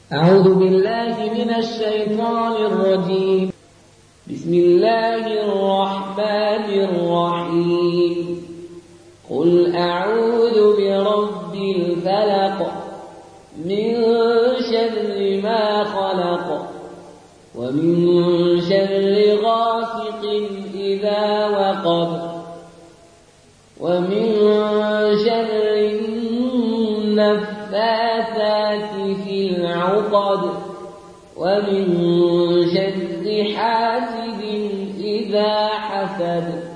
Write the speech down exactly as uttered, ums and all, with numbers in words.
أعوذ بالله من الشيطان الرجيم. بسم الله الرحمن الرحيم. قل أعوذ برب الفلق من شر ما خلق ومن شر غاسق إذا وقب ومن شر النفاثات في العقد ومن شر حاسد إذا حسد.